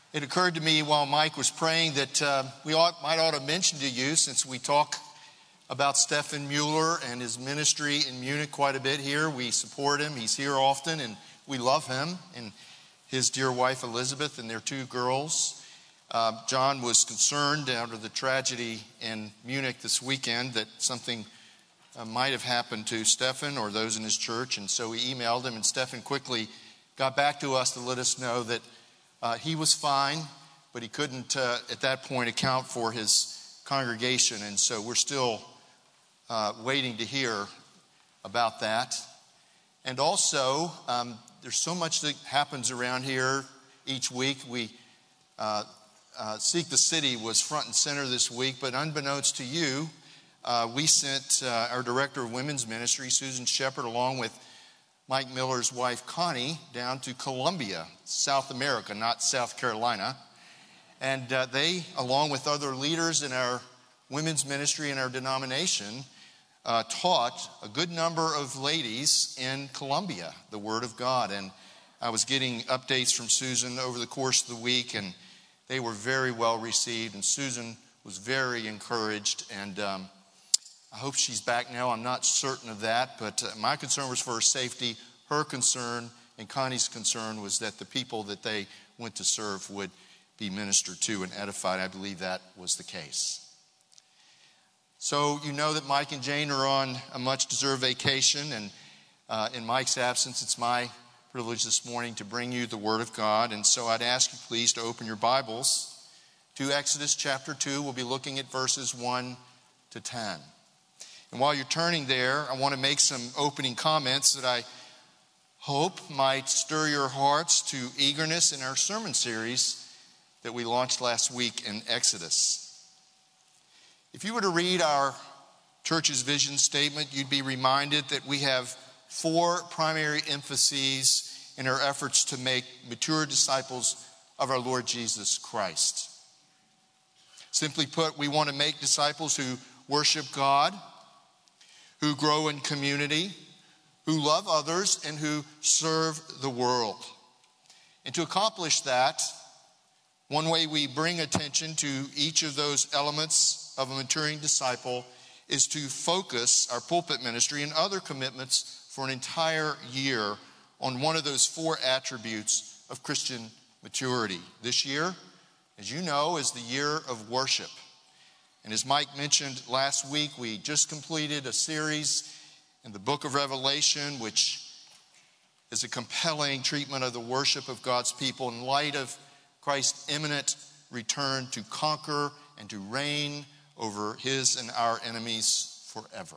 It occurred to me while Mike was praying that we might ought to mention to you, since we talk about Stefan Mueller and his ministry in Munich quite a bit here. We support him. He's here often, and we love him and his dear wife Elizabeth and their two girls. John was concerned after the tragedy in Munich this weekend that something might have happened to Stefan or those in his church, and so we emailed him, and Stefan quickly got back to us to let us know that he was fine, but he couldn't at that point account for his congregation, and so we're still waiting to hear about that. And also, there's so much that happens around here each week. We Seek the City was front and center this week, but unbeknownst to you, we sent our director of women's ministry, Susan Shepard, along with Mike Miller's wife, Connie, down to Colombia, South America, not South Carolina. And they, along with other leaders in our women's ministry and our denomination, taught a good number of ladies in Colombia the Word of God. And I was getting updates from Susan over the course of the week, and they were very well received. And Susan was very encouraged, and I hope she's back now. I'm not certain of that, but my concern was for her safety. Her concern and Connie's concern was that the people that they went to serve would be ministered to and edified. I believe that was the case. So you know that Mike and Jane are on a much-deserved vacation, and in Mike's absence, it's my privilege this morning to bring you the Word of God. And so I'd ask you please to open your Bibles to Exodus chapter 2. We'll be looking at verses 1 to 10. And while you're turning there, I want to make some opening comments that I hope might stir your hearts to eagerness in our sermon series that we launched last week in Exodus. If you were to read our church's vision statement, you'd be reminded that we have 4 primary emphases in our efforts to make mature disciples of our Lord Jesus Christ. Simply put, we want to make disciples who worship God, who grow in community, who love others, and who serve the world. And to accomplish that, one way we bring attention to each of those elements of a maturing disciple is to focus our pulpit ministry and other commitments for an entire year on one of those 4 attributes of Christian maturity. This year, as you know, is the year of worship. And as Mike mentioned last week, we just completed a series in the book of Revelation, which is a compelling treatment of the worship of God's people in light of Christ's imminent return to conquer and to reign over his and our enemies forever.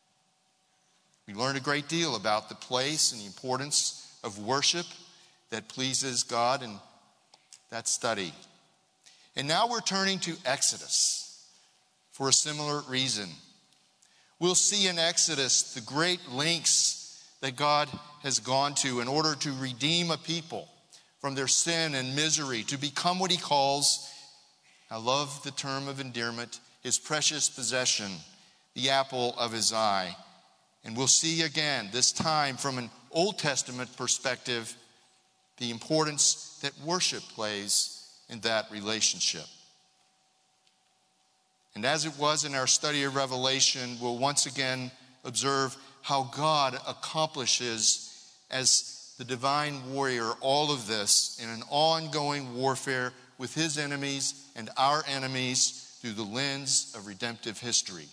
We learned a great deal about the place and the importance of worship that pleases God in that study. And now we're turning to Exodus for a similar reason. We'll see in Exodus the great lengths that God has gone to in order to redeem a people from their sin and misery, to become what he calls, I love the term of endearment, his precious possession, the apple of his eye. And we'll see again, this time from an Old Testament perspective, the importance that worship plays in that relationship. And as it was in our study of Revelation, we'll once again observe how God accomplishes as the divine warrior all of this in an ongoing warfare with his enemies and our enemies through the lens of redemptive history.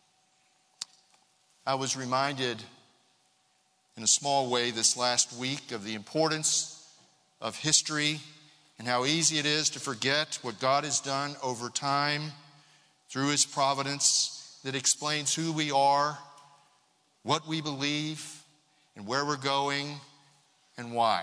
I was reminded in a small way this last week of the importance of history and how easy it is to forget what God has done over time through his providence that explains who we are, what we believe, and where we're going and why.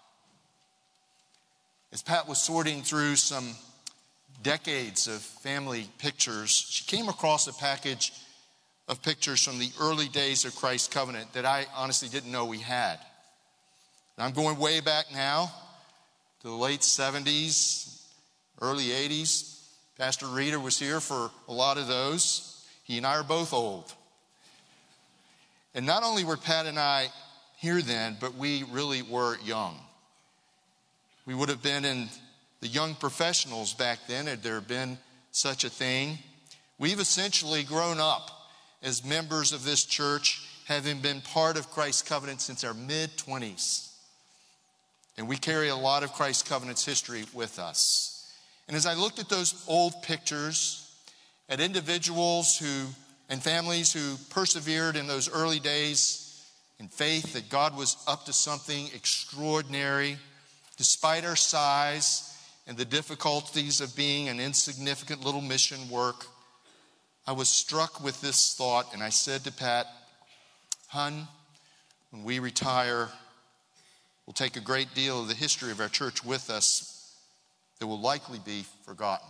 As Pat was sorting through some decades of family pictures, she came across a package of pictures from the early days of Christ's covenant that I honestly didn't know we had. And I'm going way back now to the late 70s, early 80s. Pastor Reeder was here for a lot of those. He and I are both old. And not only were Pat and I here then, but we really were young. We would have been in the the young professionals back then, had there been such a thing. We've essentially grown up as members of this church, having been part of Christ's covenant since our mid-20s. And we carry a lot of Christ's covenant's history with us. And as I looked at those old pictures, at individuals and families who persevered in those early days in faith that God was up to something extraordinary, despite our size and the difficulties of being an insignificant little mission work, I was struck with this thought, and I said to Pat, "Hun, when we retire, we'll take a great deal of the history of our church with us that will likely be forgotten.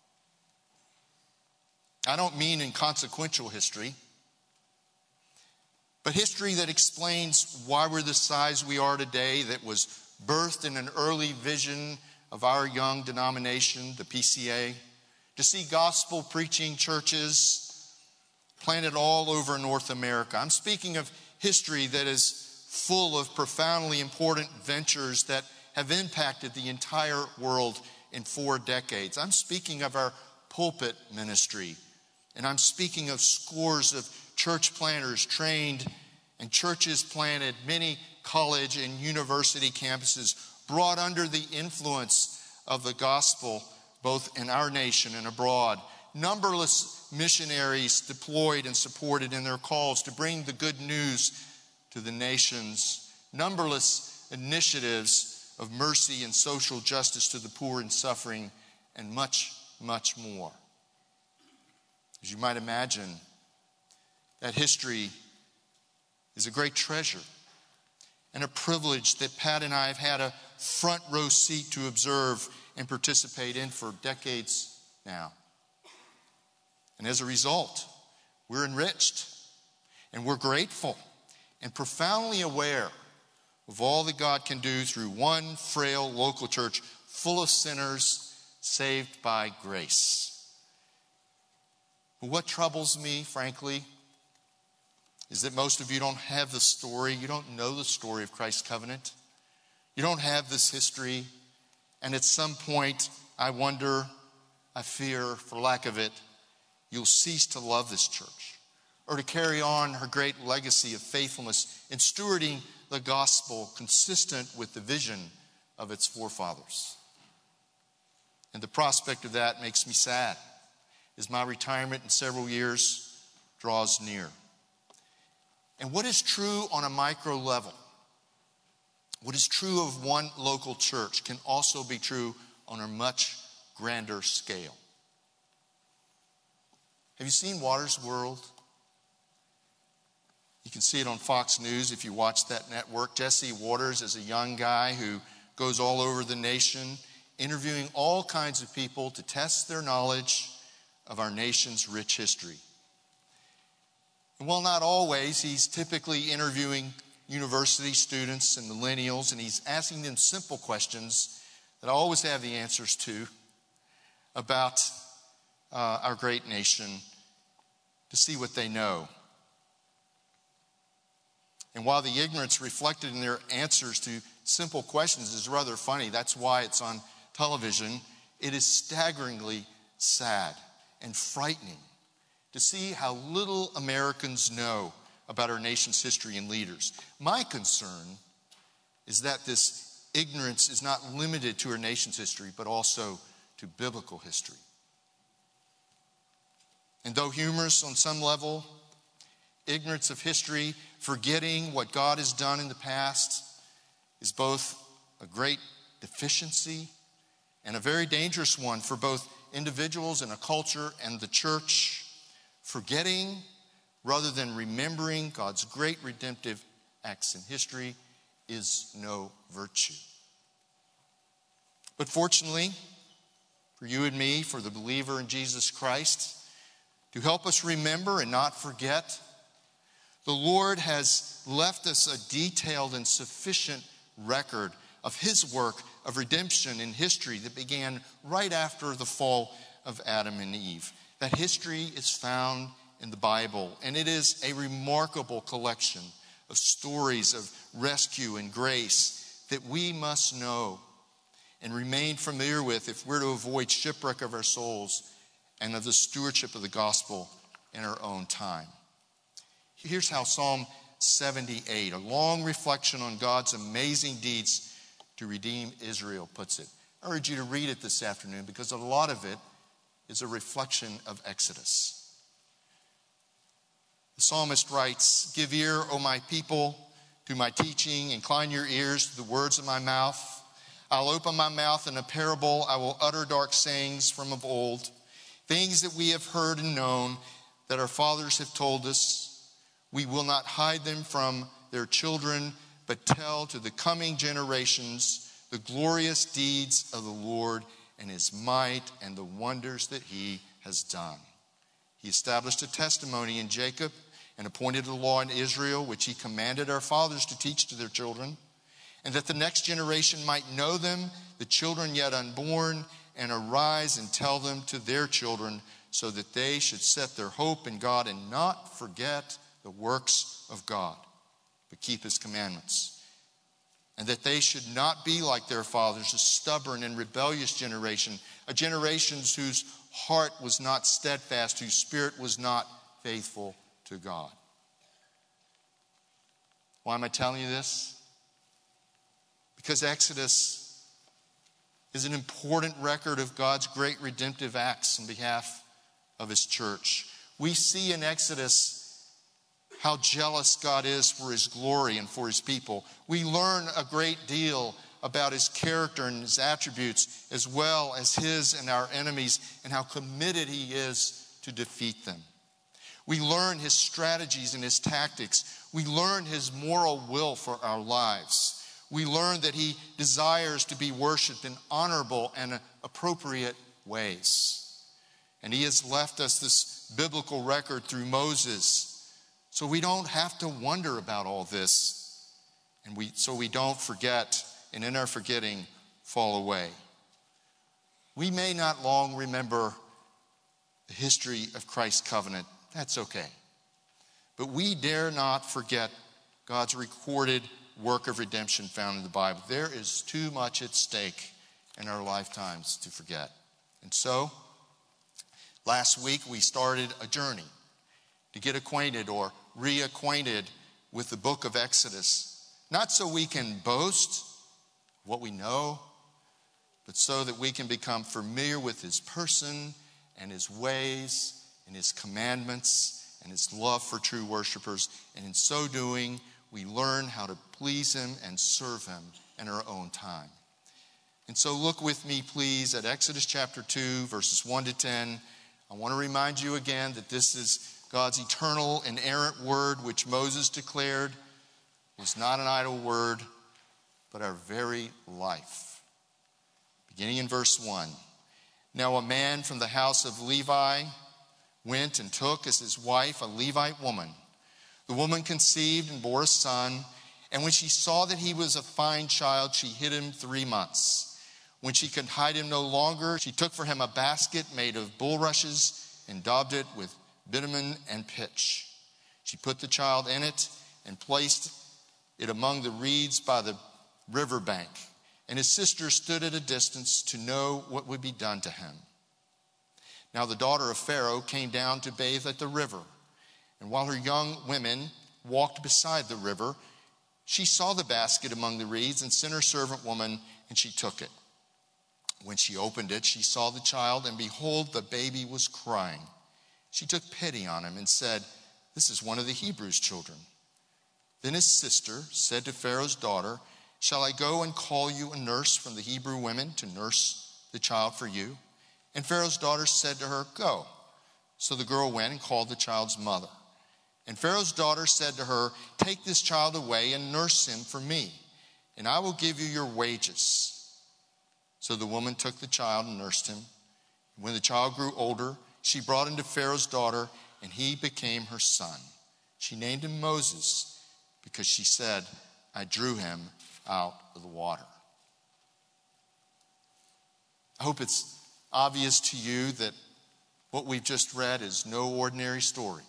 I don't mean inconsequential history, but history that explains why we're the size we are today, that was birthed in an early vision of our young denomination, the PCA, to see gospel preaching churches planted all over North America. I'm speaking of history that is full of profoundly important ventures that have impacted the entire world in 4 decades. I'm speaking of our pulpit ministry, and I'm speaking of scores of church planters trained and churches planted, many college and university campuses brought under the influence of the gospel, both in our nation and abroad. Numberless missionaries deployed and supported in their calls to bring the good news to the nations. Numberless initiatives of mercy and social justice to the poor and suffering, and much, much more. As you might imagine, that history is a great treasure and a privilege that Pat and I have had a front row seat to observe and participate in for decades now. And as a result, we're enriched and we're grateful and profoundly aware of all that God can do through one frail local church full of sinners saved by grace. But what troubles me, frankly, is that most of you don't have the story. You don't know the story of Christ's covenant. You don't have this history. And at some point, I wonder, I fear, for lack of it, you'll cease to love this church or to carry on her great legacy of faithfulness in stewarding the gospel consistent with the vision of its forefathers. And the prospect of that makes me sad as my retirement in several years draws near. And what is true on a micro level, what is true of one local church, can also be true on a much grander scale. Have you seen Watters World? You can see it on Fox News if you watch that network. Jesse Watters is a young guy who goes all over the nation interviewing all kinds of people to test their knowledge of our nation's rich history. And while not always, he's typically interviewing university students and millennials, and he's asking them simple questions that I always have the answers to about our great nation to see what they know. And while the ignorance reflected in their answers to simple questions is rather funny, that's why it's on television, it is staggeringly sad and frightening to see how little Americans know about our nation's history and leaders. My concern is that this ignorance is not limited to our nation's history, but also to biblical history. And though humorous on some level, ignorance of history, forgetting what God has done in the past, is both a great deficiency and a very dangerous one for both individuals and a culture and the church. Forgetting rather than remembering God's great redemptive acts in history is no virtue. But fortunately, for you and me, for the believer in Jesus Christ, to help us remember and not forget, the Lord has left us a detailed and sufficient record of his work of redemption in history that began right after the fall of Adam and Eve. That history is found in the Bible, and it is a remarkable collection of stories of rescue and grace that we must know and remain familiar with if we're to avoid shipwreck of our souls and of the stewardship of the gospel in our own time. Here's how Psalm 78, a long reflection on God's amazing deeds to redeem Israel, puts it. I urge you to read it this afternoon because a lot of it is a reflection of Exodus. The psalmist writes, "Give ear, O my people, to my teaching. Incline your ears to the words of my mouth. I'll open my mouth in a parable. I will utter dark sayings from of old, things that we have heard and known, that our fathers have told us. We will not hide them from their children, but tell to the coming generations the glorious deeds of the Lord and his might and the wonders that he has done. He established a testimony in Jacob and appointed a law in Israel, which he commanded our fathers to teach to their children, and that the next generation might know them, the children yet unborn, and arise and tell them to their children, so that they should set their hope in God and not forget the works of God, but keep his commandments. And that they should not be like their fathers, a stubborn and rebellious generation, a generation whose heart was not steadfast, whose spirit was not faithful to God." Why am I telling you this? Because Exodus is an important record of God's great redemptive acts on behalf of his church. We see in Exodus how jealous God is for his glory and for his people. We learn a great deal about his character and his attributes, as well as his and our enemies, and how committed he is to defeat them. We learn his strategies and his tactics. We learn his moral will for our lives. We learn that he desires to be worshiped in honorable and appropriate ways. And he has left us this biblical record through Moses, so we don't have to wonder about all this, and so we don't forget, and in our forgetting, fall away. We may not long remember the history of Christ's covenant. That's okay. But we dare not forget God's recorded work of redemption found in the Bible. There is too much at stake in our lifetimes to forget. And so, last week we started a journey to get acquainted or reacquainted with the book of Exodus. Not so we can boast what we know, but so that we can become familiar with his person and his ways and his commandments and his love for true worshipers. And in so doing, we learn how to please him and serve him in our own time. And so look with me, please, at Exodus chapter 2, verses 1 to 10. I want to remind you again that this is God's eternal, inerrant word, which Moses declared was not an idle word, but our very life. Beginning in verse 1. "Now a man from the house of Levi went and took as his wife a Levite woman. The woman conceived and bore a son, and when she saw that he was a fine child, she hid him 3 months. When she could hide him no longer, she took for him a basket made of bulrushes and daubed it with bitumen and pitch. She put the child in it and placed it among the reeds by the river bank. And his sister stood at a distance to know what would be done to him. Now the daughter of Pharaoh came down to bathe at the river. And while her young women walked beside the river, she saw the basket among the reeds and sent her servant woman, and she took it. When she opened it, she saw the child, and behold, the baby was crying. She took pity on him and said, 'This is one of the Hebrews' children.' Then his sister said to Pharaoh's daughter, 'Shall I go and call you a nurse from the Hebrew women to nurse the child for you?' And Pharaoh's daughter said to her, 'Go.' So the girl went and called the child's mother. And Pharaoh's daughter said to her, 'Take this child away and nurse him for me, and I will give you your wages.' So the woman took the child and nursed him. When the child grew older, she brought him to Pharaoh's daughter, and he became her son. She named him Moses, because she said, 'I drew him out of the water.'" I hope it's obvious to you that what we've just read is no ordinary story.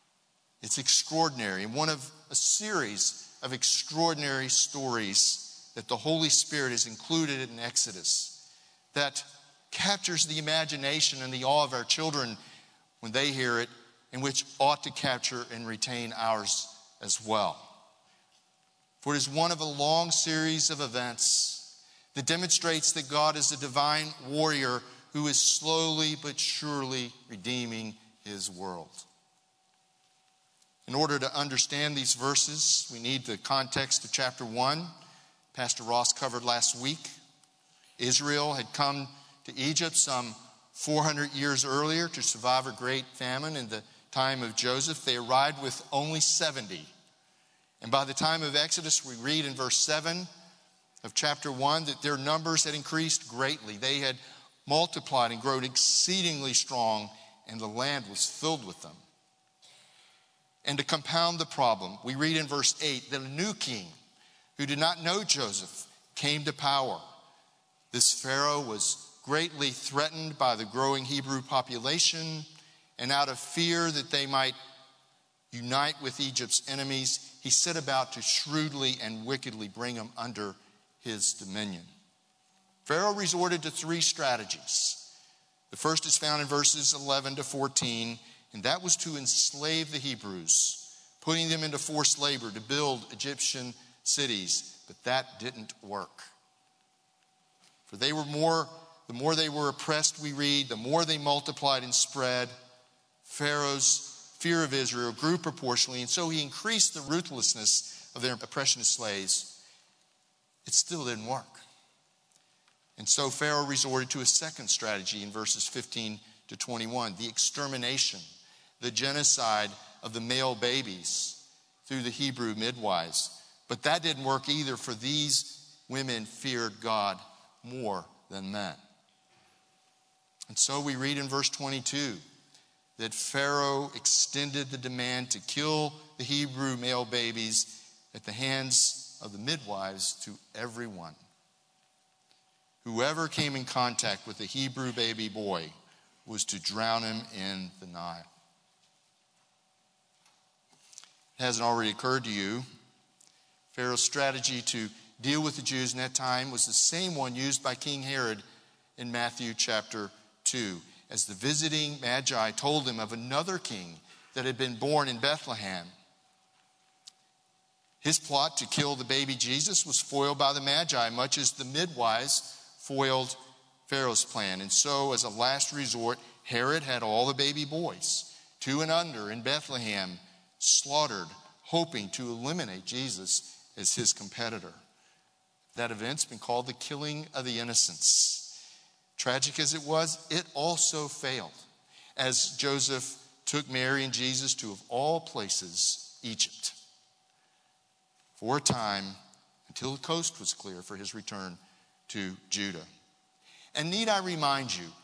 It's extraordinary, and one of a series of extraordinary stories that the Holy Spirit is included in Exodus that captures the imagination and the awe of our children when they hear it, and which ought to capture and retain ours as well. For it is one of a long series of events that demonstrates that God is a divine warrior who is slowly but surely redeeming his world. In order to understand these verses, we need the context of chapter 1. Pastor Ross covered last week. Israel had come to Egypt some 400 years earlier to survive a great famine in the time of Joseph. They arrived with only 70. And by the time of Exodus, we read in verse 7 of chapter 1 that their numbers had increased greatly. They had multiplied and grown exceedingly strong, and the land was filled with them. And to compound the problem, we read in verse 8 that a new king who did not know Joseph came to power. This Pharaoh was greatly threatened by the growing Hebrew population, and out of fear that they might unite with Egypt's enemies, he set about to shrewdly and wickedly bring them under his dominion. Pharaoh resorted to three strategies. The first is found in verses 11 to 14, and that was to enslave the Hebrews, putting them into forced labor to build Egyptian cities. But that didn't work. For the more they were oppressed, we read, the more they multiplied and spread. Pharaoh's fear of Israel grew proportionally, and so he increased the ruthlessness of their oppression of slaves. It still didn't work. And so Pharaoh resorted to a second strategy in verses 15 to 21, the extermination, the genocide of the male babies through the Hebrew midwives. But that didn't work either, for these women feared God more than men. And so we read in verse 22 that Pharaoh extended the demand to kill the Hebrew male babies at the hands of the midwives to everyone. Whoever came in contact with a Hebrew baby boy was to drown him in the Nile. It hasn't already occurred to you, Pharaoh's strategy to deal with the Jews in that time was the same one used by King Herod in Matthew chapter 2. As the visiting Magi told him of another king that had been born in Bethlehem. His plot to kill the baby Jesus was foiled by the Magi, much as the midwives foiled Pharaoh's plan. And so, as a last resort, Herod had all the baby boys, 2 and under, in Bethlehem, slaughtered, hoping to eliminate Jesus as his competitor. That event's been called the killing of the innocents. Tragic as it was, it also failed, as Joseph took Mary and Jesus to, of all places, Egypt, for a time until the coast was clear for his return to Judah. And need I remind you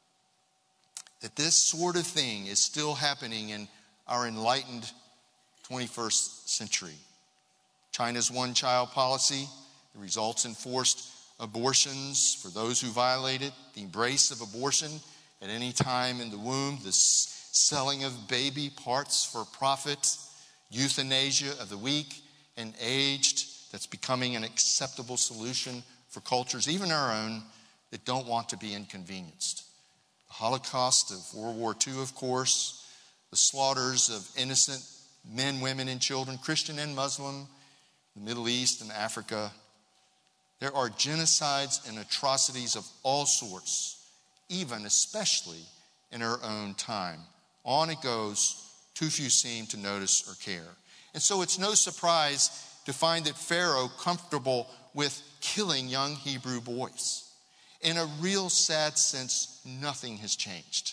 that this sort of thing is still happening in our enlightened 21st century. China's one-child policy results in forced abortions for those who violate it, the embrace of abortion at any time in the womb, the selling of baby parts for profit, euthanasia of the weak and aged, that's becoming an acceptable solution for cultures, even our own, that don't want to be inconvenienced. The Holocaust of World War II, of course, the slaughters of innocent men, women, and children, Christian and Muslim, the Middle East and Africa. There are genocides and atrocities of all sorts, even especially in our own time. On it goes, too few seem to notice or care. And so it's no surprise to find that Pharaoh comfortable with killing young Hebrew boys. In a real sad sense, nothing has changed.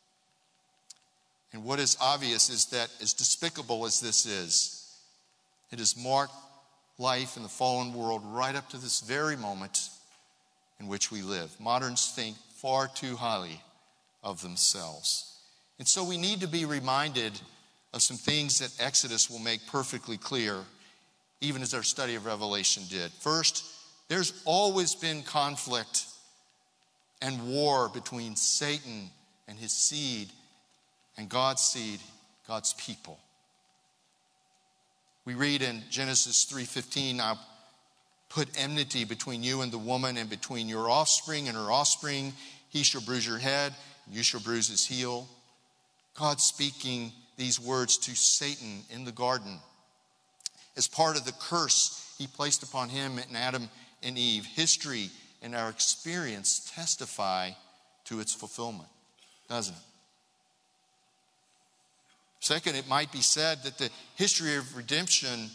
And what is obvious is that, as despicable as this is, it has marked life in the fallen world right up to this very moment in which we live. Moderns think far too highly of themselves. And so we need to be reminded of some things that Exodus will make perfectly clear, even as our study of Revelation did. First, there's always been conflict and war between Satan and his seed and God's seed, God's people. We read in Genesis 3:15, now put enmity between you and the woman, and between your offspring and her offspring. He shall bruise your head, and you shall bruise his heel. God speaking these words to Satan in the garden as part of the curse he placed upon him and Adam and Eve. History and our experience testify to its fulfillment, doesn't it? Second, it might be said that the history of redemption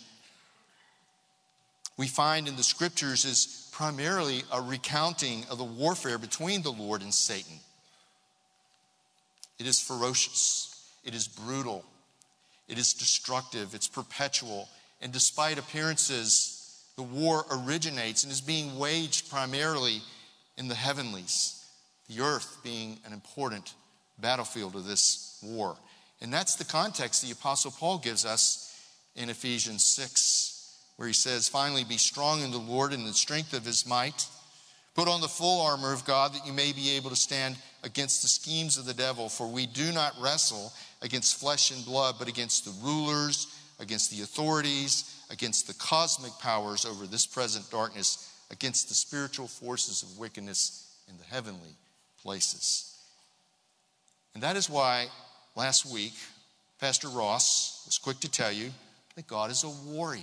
we find in the scriptures is primarily a recounting of the warfare between the Lord and Satan. It is ferocious. It is brutal. It is destructive. It's perpetual. And despite appearances, the war originates and is being waged primarily in the heavenlies, the earth being an important battlefield of this war. And that's the context the Apostle Paul gives us in Ephesians 6, where he says, finally, be strong in the Lord and the strength of his might. Put on the full armor of God that you may be able to stand against the schemes of the devil. For we do not wrestle against flesh and blood, but against the rulers, against the authorities, against the cosmic powers over this present darkness, against the spiritual forces of wickedness in the heavenly places. And that is why last week, Pastor Ross was quick to tell you that God is a warrior.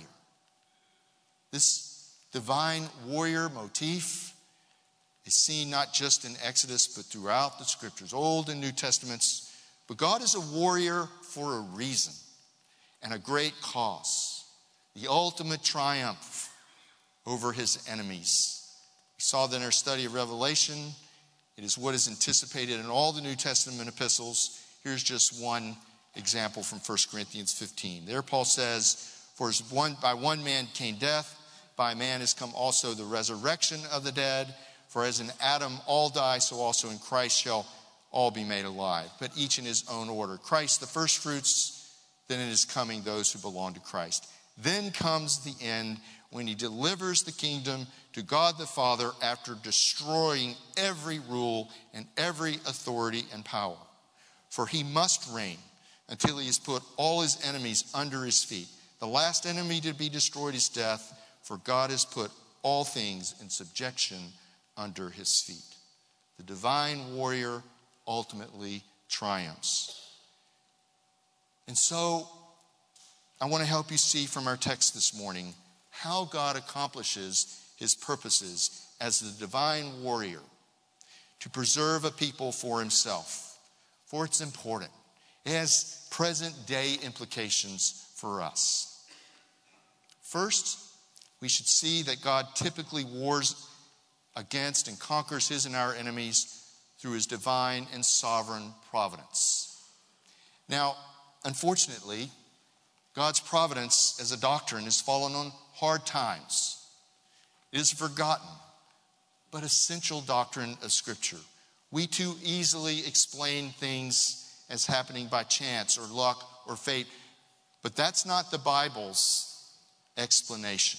This divine warrior motif is seen not just in Exodus, but throughout the scriptures, Old and New Testaments. But God is a warrior for a reason and a great cause, the ultimate triumph over his enemies. We saw that in our study of Revelation. It is what is anticipated in all the New Testament epistles. Here's just one example from 1 Corinthians 15. There Paul says, for as by one man came death, by man is come also the resurrection of the dead. For as in Adam all die, so also in Christ shall all be made alive, but each in his own order. Christ the firstfruits, then in his coming those who belong to Christ. Then comes the end, when he delivers the kingdom to God the Father after destroying every rule and every authority and power. For he must reign until he has put all his enemies under his feet. The last enemy to be destroyed is death, for God has put all things in subjection under his feet. The divine warrior ultimately triumphs. And so, I want to help you see from our text this morning how God accomplishes his purposes as the divine warrior to preserve a people for himself. For it's important. It has present day implications for us. First, we should see that God typically wars against and conquers his and our enemies through his divine and sovereign providence. Now, unfortunately, God's providence as a doctrine has fallen on hard times. It is a forgotten but essential doctrine of Scripture. We too easily explain things as happening by chance or luck or fate, but that's not the Bible's explanation.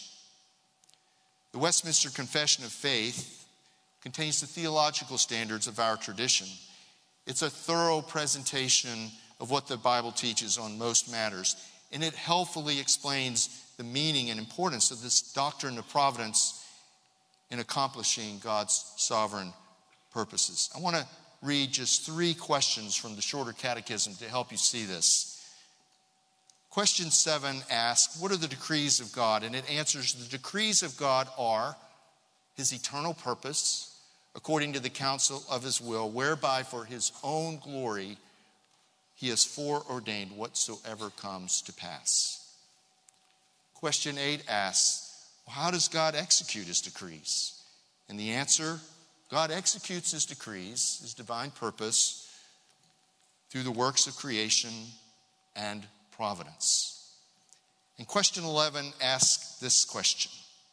The Westminster Confession of Faith contains the theological standards of our tradition. It's a thorough presentation of what the Bible teaches on most matters, and it helpfully explains the meaning and importance of this doctrine of providence in accomplishing God's sovereign purposes. I want to read just 3 questions from the Shorter Catechism to help you see this. Question 7 asks, what are the decrees of God? And it answers, the decrees of God are his eternal purpose, according to the counsel of his will, whereby for his own glory he has foreordained whatsoever comes to pass. Question 8 asks, well, how does God execute his decrees? And the answer, God executes his decrees, his divine purpose, through the works of creation and providence. And question 11 asks this question.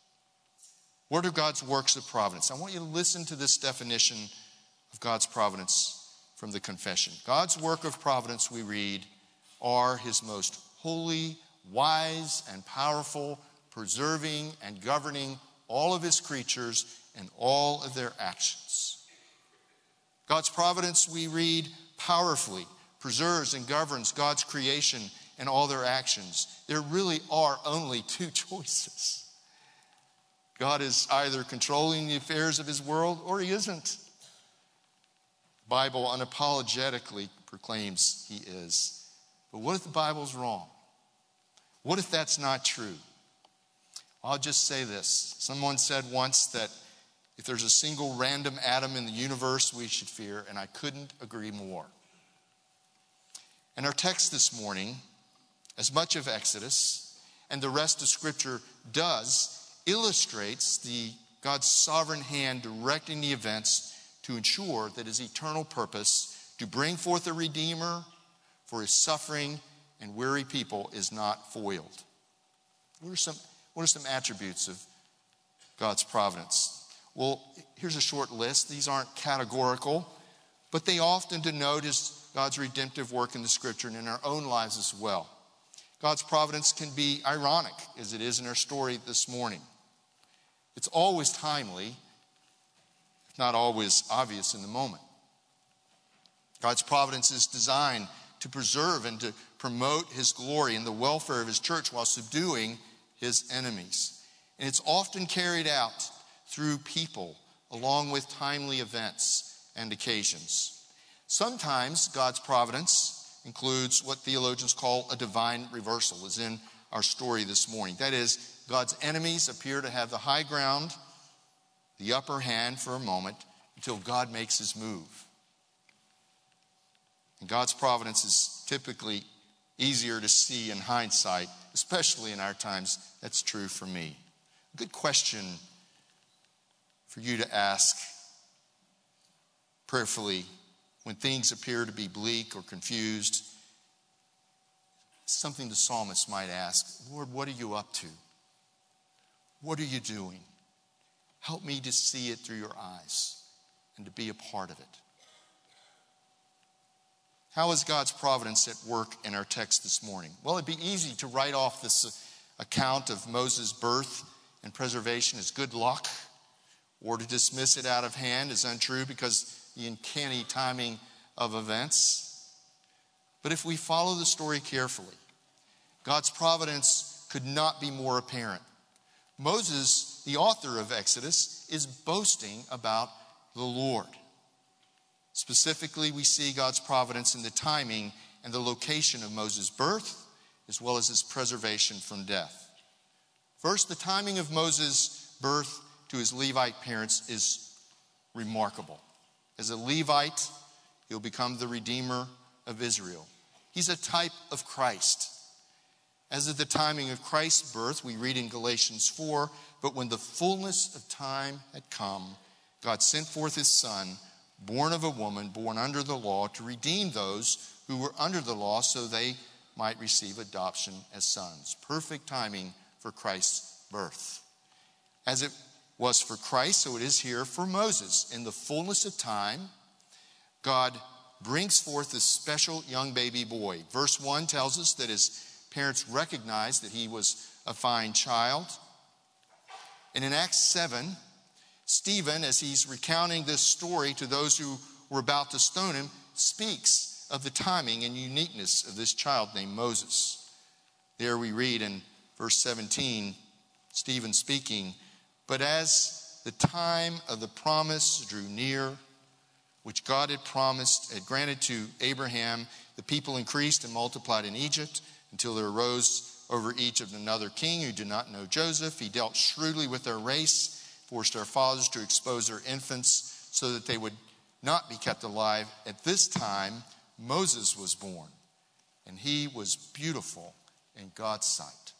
What are God's works of providence? I want you to listen to this definition of God's providence from the confession. God's work of providence, we read, are his most holy, wise, and powerful, preserving and governing all of his creatures and all of their actions. God's providence, we read, powerfully preserves and governs God's creation and all their actions. There really are only 2 choices. God is either controlling the affairs of his world or he isn't. The Bible unapologetically proclaims he is. But what if the Bible's wrong? What if that's not true? I'll just say this. Someone said once that if there's a single random atom in the universe, we should fear, and I couldn't agree more. And our text this morning, as much of Exodus and the rest of Scripture does, illustrates God's sovereign hand directing the events to ensure that his eternal purpose to bring forth a Redeemer for his suffering and weary people is not foiled. What are some attributes of God's providence? Well, here's a short list. These aren't categorical, but they often denote God's redemptive work in the Scripture and in our own lives as well. God's providence can be ironic, as it is in our story this morning. It's always timely, if not always obvious in the moment. God's providence is designed to preserve and to promote his glory and the welfare of his church while subduing his enemies. And it's often carried out through people along with timely events and occasions. Sometimes God's providence includes what theologians call a divine reversal, as in our story this morning. That is, God's enemies appear to have the high ground, the upper hand for a moment, until God makes his move. And God's providence is typically easier to see in hindsight, especially in our times. That's true for me. A good question for you to ask prayerfully when things appear to be bleak or confused. Something the psalmist might ask: Lord, what are you up to? What are you doing? Help me to see it through your eyes and to be a part of it. How is God's providence at work in our text this morning? Well, it'd be easy to write off this account of Moses' birth and preservation as good luck, or to dismiss it out of hand as untrue because the uncanny timing of events. But if we follow the story carefully, God's providence could not be more apparent. Moses, the author of Exodus, is boasting about the Lord. Specifically, we see God's providence in the timing and the location of Moses' birth, as well as his preservation from death. First, the timing of Moses' birth to his Levite parents is remarkable. As a Levite, he'll become the Redeemer of Israel. He's a type of Christ. As of the timing of Christ's birth, we read in Galatians 4, "But when the fullness of time had come, God sent forth his Son, born of a woman, born under the law, to redeem those who were under the law so they might receive adoption as sons." Perfect timing for Christ's birth. As it was for Christ, so it is here for Moses. In the fullness of time, God brings forth this special young baby boy. Verse 1 tells us that his parents recognized that he was a fine child. And in Acts 7, Stephen, as he's recounting this story to those who were about to stone him, speaks of the timing and uniqueness of this child named Moses. There we read in verse 17, Stephen speaking, "But as the time of the promise drew near, which God had granted to Abraham, the people increased and multiplied in Egypt until there arose over Egypt another king who did not know Joseph. He dealt shrewdly with their race, forced our fathers to expose their infants so that they would not be kept alive. At this time, Moses was born, and he was beautiful in God's sight."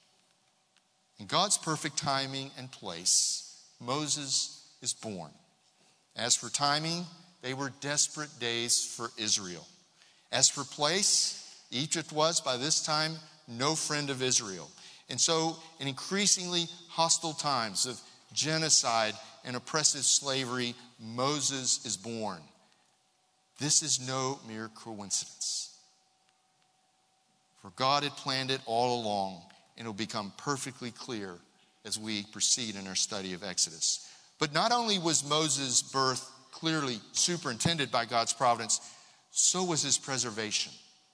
In God's perfect timing and place, Moses is born. As for timing, they were desperate days for Israel. As for place, Egypt was, by this time, no friend of Israel. And so, in increasingly hostile times of genocide and oppressive slavery, Moses is born. This is no mere coincidence. For God had planned it all along, and it will become perfectly clear as we proceed in our study of Exodus. But not only was Moses' birth clearly superintended by God's providence, so was his preservation.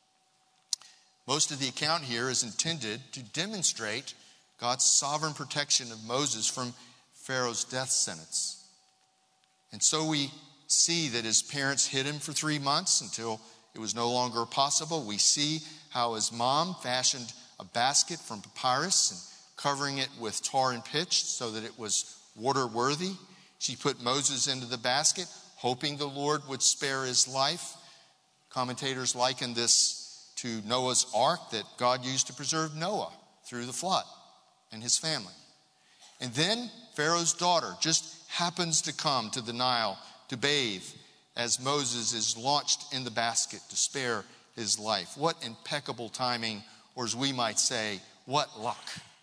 Most of the account here is intended to demonstrate God's sovereign protection of Moses from Pharaoh's death sentence. And so we see that his parents hid him for 3 months until it was no longer possible. We see how his mom fashioned a basket from papyrus and covering it with tar and pitch so that it was water-worthy. She put Moses into the basket, hoping the Lord would spare his life. Commentators liken this to Noah's ark that God used to preserve Noah through the flood and his family. And then Pharaoh's daughter just happens to come to the Nile to bathe as Moses is launched in the basket to spare his life. What impeccable timing, or as we might say, what luck.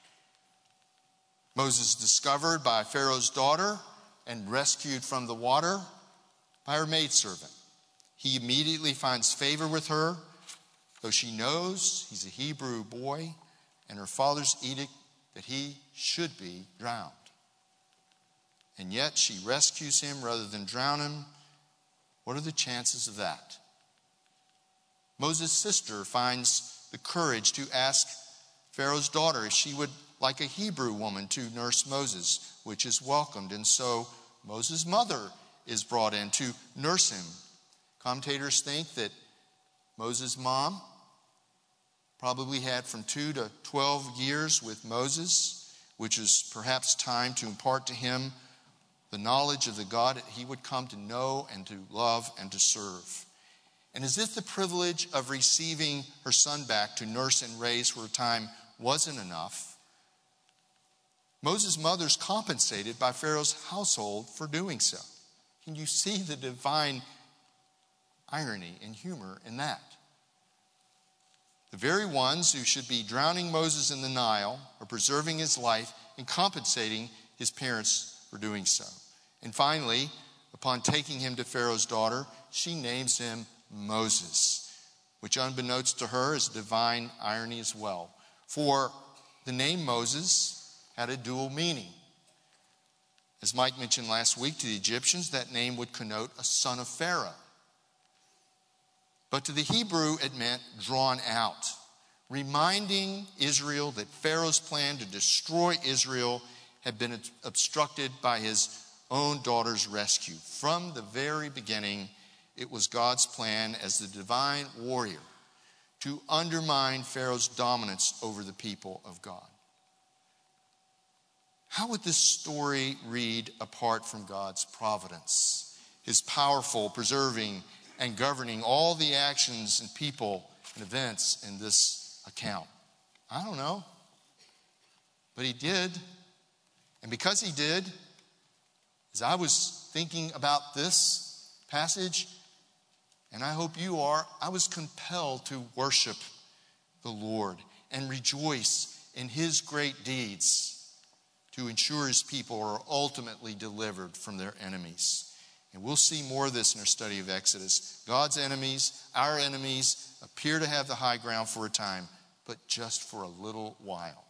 Moses is discovered by Pharaoh's daughter and rescued from the water by her maidservant. He immediately finds favor with her, though she knows he's a Hebrew boy and her father's edict that he should be drowned. And yet she rescues him rather than drown him. What are the chances of that? Moses' sister finds the courage to ask Pharaoh's daughter if she would like a Hebrew woman to nurse Moses, which is welcomed. And so Moses' mother is brought in to nurse him. Commentators think that Moses' mom probably had from 2 to 12 years with Moses, which is perhaps time to impart to him the knowledge of the God that he would come to know and to love and to serve. And as if the privilege of receiving her son back to nurse and raise for a time wasn't enough, Moses' mother's compensated by Pharaoh's household for doing so. Can you see the divine irony and humor in that? The very ones who should be drowning Moses in the Nile are preserving his life and compensating his parents for doing so. And finally, upon taking him to Pharaoh's daughter, she names him Moses, which unbeknownst to her is divine irony as well. For the name Moses had a dual meaning. As Mike mentioned last week, to the Egyptians, that name would connote a son of Pharaoh. But to the Hebrew, it meant drawn out, reminding Israel that Pharaoh's plan to destroy Israel had been obstructed by his own daughter's rescue. From the very beginning, it was God's plan as the divine warrior to undermine Pharaoh's dominance over the people of God. How would this story read apart from God's providence, his powerful, preserving, and governing all the actions and people and events in this account? I don't know. But he did. And because he did, as I was thinking about this passage, and I hope you are, I was compelled to worship the Lord and rejoice in his great deeds to ensure his people are ultimately delivered from their enemies. And we'll see more of this in our study of Exodus. God's enemies, our enemies, appear to have the high ground for a time, but just for a little while.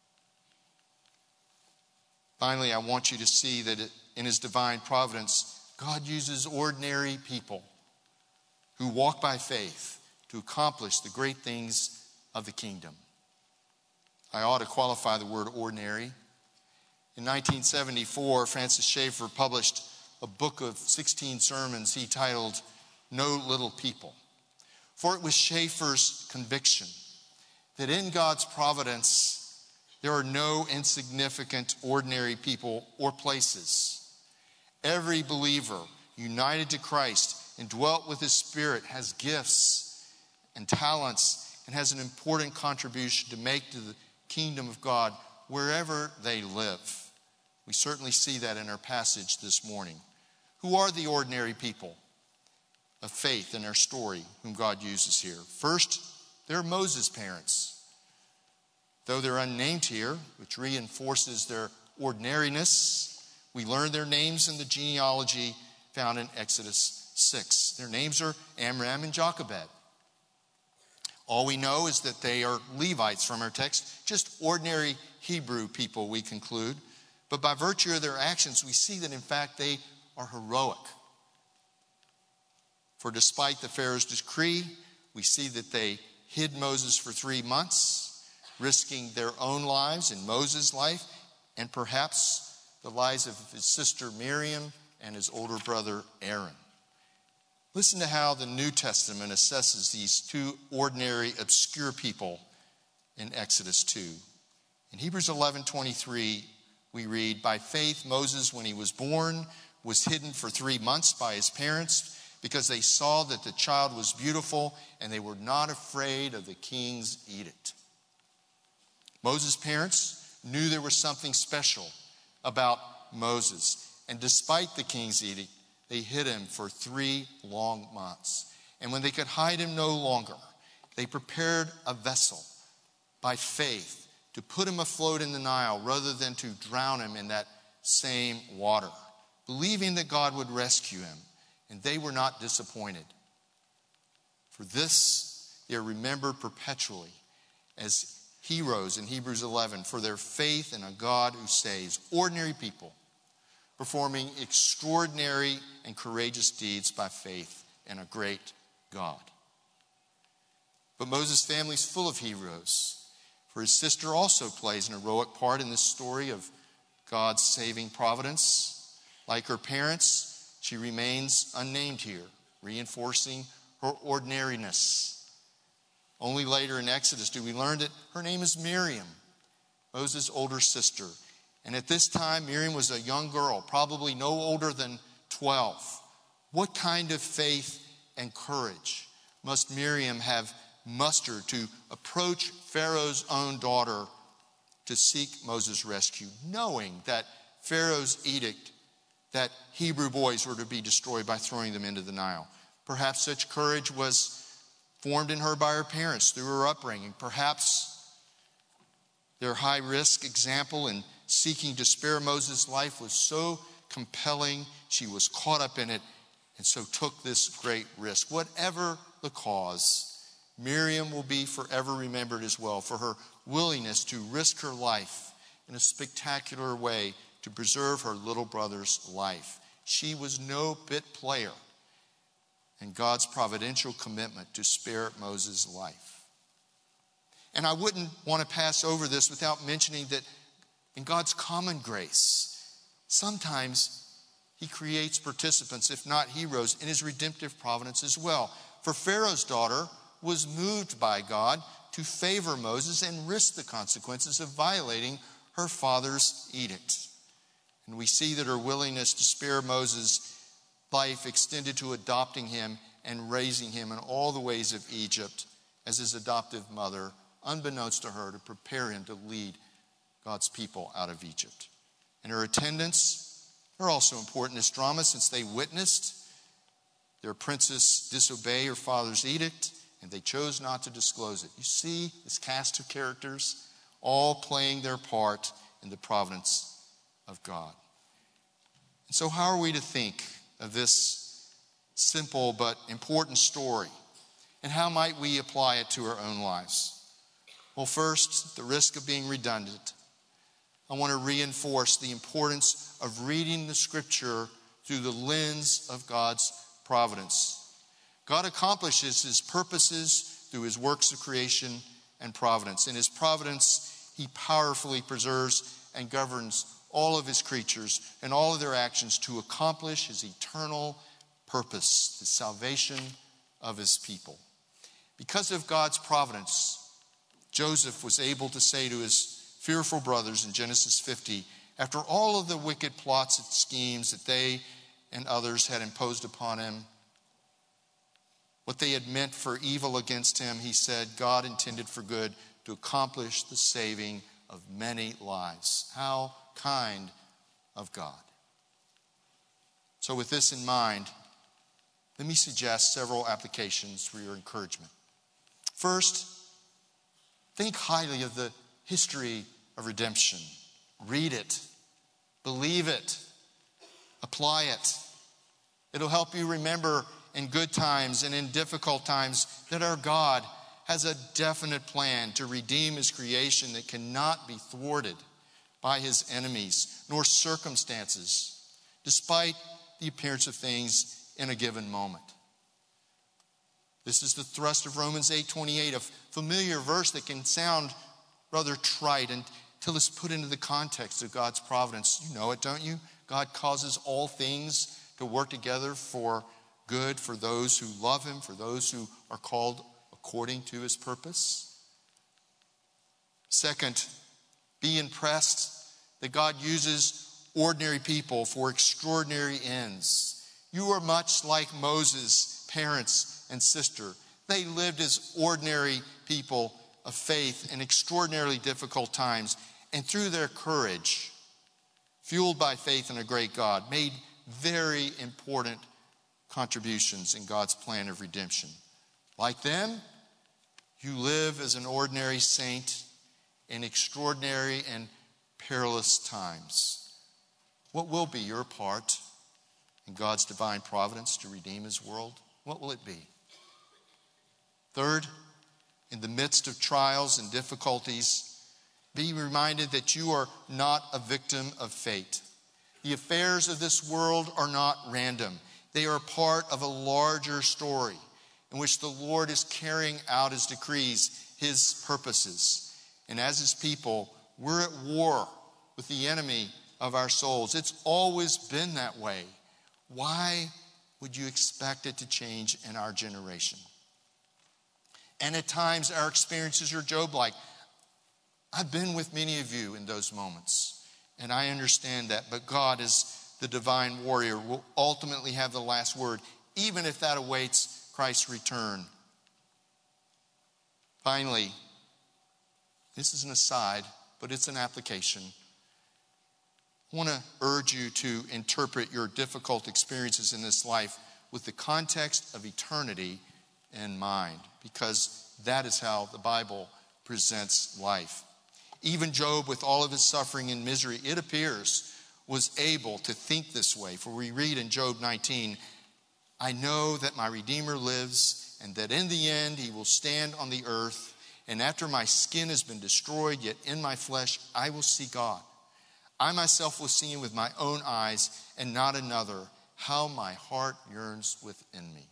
Finally, I want you to see that in his divine providence, God uses ordinary people who walk by faith to accomplish the great things of the kingdom. I ought to qualify the word ordinary. In 1974, Francis Schaeffer published a book of 16 sermons he titled No Little People. For it was Schaeffer's conviction that in God's providence, there are no insignificant ordinary people or places. Every believer united to Christ and dwelt with his Spirit has gifts and talents and has an important contribution to make to the kingdom of God wherever they live. We certainly see that in our passage this morning. Who are the ordinary people of faith in our story whom God uses here? First, they're Moses' parents. Though they're unnamed here, which reinforces their ordinariness, we learn their names in the genealogy found in Exodus 6. Their names are Amram and Jochebed. All we know is that they are Levites from our text, just ordinary Hebrew people, we conclude. But by virtue of their actions, we see that in fact they are heroic. For despite the Pharaoh's decree, we see that they hid Moses for 3 months, risking their own lives and Moses' life, and perhaps the lives of his sister Miriam and his older brother Aaron. Listen to how the New Testament assesses these two ordinary, obscure people in Exodus 2. In Hebrews 11:23, we read, "By faith, Moses, when he was born, was hidden for 3 months by his parents because they saw that the child was beautiful and they were not afraid of the king's edict." Moses' parents knew there was something special about Moses. And despite the king's edict, they hid him for 3 long months. And when they could hide him no longer, they prepared a vessel by faith to put him afloat in the Nile rather than to drown him in that same water, believing that God would rescue him. And they were not disappointed. For this, they are remembered perpetually as heroes in Hebrews 11 for their faith in a God who saves. Ordinary people performing extraordinary and courageous deeds by faith in a great God. But Moses' family is full of heroes, for his sister also plays an heroic part in this story of God's saving providence. Like her parents, she remains unnamed here, reinforcing her ordinariness. Only later in Exodus do we learn that her name is Miriam, Moses' older sister. And at this time, Miriam was a young girl, probably no older than 12. What kind of faith and courage must Miriam have mustered to approach Pharaoh's own daughter to seek Moses' rescue, knowing that Pharaoh's edict that Hebrew boys were to be destroyed by throwing them into the Nile? Perhaps such courage was formed in her by her parents through her upbringing. Perhaps their high-risk example in seeking to spare Moses' life was so compelling, she was caught up in it and so took this great risk. Whatever the cause, Miriam will be forever remembered as well for her willingness to risk her life in a spectacular way to preserve her little brother's life. She was no bit player and God's providential commitment to spare Moses' life. And I wouldn't want to pass over this without mentioning that in God's common grace, sometimes he creates participants, if not heroes, in his redemptive providence as well. For Pharaoh's daughter was moved by God to favor Moses and risk the consequences of violating her father's edict. And we see that her willingness to spare Moses' life extended to adopting him and raising him in all the ways of Egypt as his adoptive mother, unbeknownst to her, to prepare him to lead God's people out of Egypt. And her attendants are also important in this drama since they witnessed their princess disobey her father's edict and they chose not to disclose it. You see this cast of characters all playing their part in the providence of God. And so how are we to think of this simple but important story? And how might we apply it to our own lives? Well, first, the risk of being redundant. I want to reinforce the importance of reading the scripture through the lens of God's providence. God accomplishes his purposes through his works of creation and providence. In his providence, he powerfully preserves and governs all of his creatures and all of their actions to accomplish his eternal purpose, the salvation of his people. Because of God's providence, Joseph was able to say to his fearful brothers in Genesis 50, after all of the wicked plots and schemes that they and others had imposed upon him, what they had meant for evil against him, he said, God intended for good to accomplish the saving of many lives. How kind of God. So with this in mind, let me suggest several applications for your encouragement. First, think highly of the history of redemption. Read it. Believe it. Apply it. It'll help you remember in good times and in difficult times that our God has a definite plan to redeem his creation that cannot be thwarted by his enemies nor circumstances, despite the appearance of things in a given moment. This is the thrust of Romans 8:28, a familiar verse that can sound rather trite and till it's put into the context of God's providence. You know it, don't you? God causes all things to work together for good for those who love him, for those who are called according to his purpose. Second, be impressed that God uses ordinary people for extraordinary ends. You are much like Moses' parents and sister. They lived as ordinary people of faith in extraordinarily difficult times, and through their courage, fueled by faith in a great God, made very important contributions in God's plan of redemption. Like them, you live as an ordinary saint in extraordinary and perilous times. What will be your part in God's divine providence to redeem his world? What will it be? Third, in the midst of trials and difficulties, be reminded that you are not a victim of fate. The affairs of this world are not random. They are part of a larger story in which the Lord is carrying out his decrees, his purposes. And as his people, we're at war with the enemy of our souls. It's always been that way. Why would you expect it to change in our generation? And at times our experiences are Job-like. I've been with many of you in those moments, and I understand that. But God, as the divine warrior, will ultimately have the last word, even if that awaits Christ's return. Finally, this is an aside, but it's an application. I want to urge you to interpret your difficult experiences in this life with the context of eternity in mind, because that is how the Bible presents life. Even Job, with all of his suffering and misery, it appears, was able to think this way. For we read in Job 19, I know that my Redeemer lives, and that in the end he will stand on the earth. And after my skin has been destroyed, yet in my flesh I will see God. I myself will see him with my own eyes, and not another. How my heart yearns within me.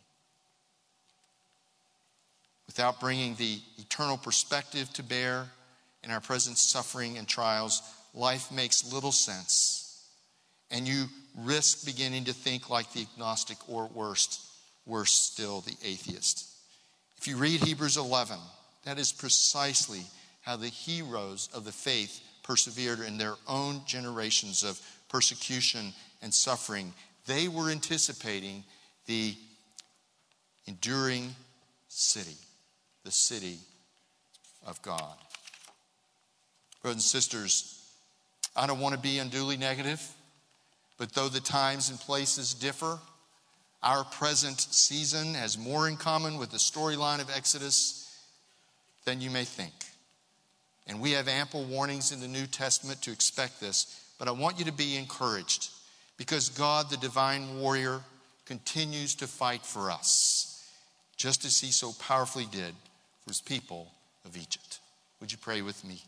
Without bringing the eternal perspective to bear in our present suffering and trials, life makes little sense. And you risk beginning to think like the agnostic, or worse still, the atheist. If you read Hebrews 11, that is precisely how the heroes of the faith persevered in their own generations of persecution and suffering. They were anticipating the enduring city, the city of God. Brothers and sisters, I don't want to be unduly negative, but though the times and places differ, our present season has more in common with the storyline of Exodus than you may think. And we have ample warnings in the New Testament to expect this, but I want you to be encouraged because God, the divine warrior, continues to fight for us, just as he so powerfully did for his people of Egypt. Would you pray with me?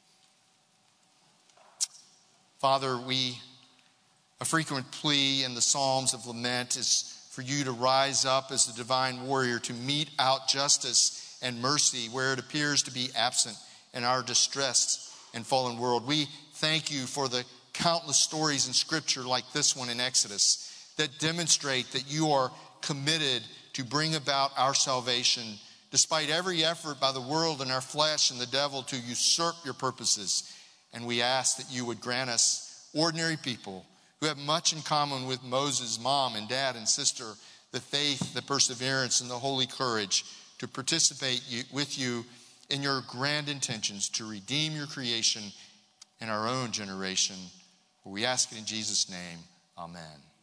Father, a frequent plea in the Psalms of lament is for you to rise up as the divine warrior to mete out justice and mercy where it appears to be absent in our distressed and fallen world. We thank you for the countless stories in Scripture like this one in Exodus that demonstrate that you are committed to bring about our salvation despite every effort by the world and our flesh and the devil to usurp your purposes. And we ask that you would grant us ordinary people who have much in common with Moses' mom and dad and sister, the faith, the perseverance, and the holy courage to participate with you in your grand intentions to redeem your creation in our own generation. We ask it in Jesus' name. Amen.